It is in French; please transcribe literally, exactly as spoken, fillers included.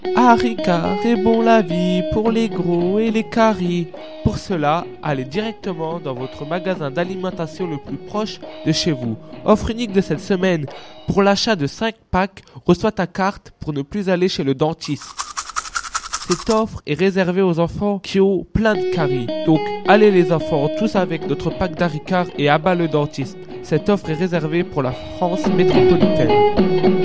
Haricard est bon la vie pour les gros et les caries. Pour cela, allez directement dans votre magasin d'alimentation le plus proche de chez vous. Offre unique de cette semaine. Pour l'achat de cinq packs, reçois ta carte pour ne plus aller chez le dentiste. Cette offre est réservée aux enfants qui ont plein de caries. Donc, allez les enfants, tous avec notre pack d'Haricard et abat le dentiste. Cette offre est réservée pour la France métropolitaine.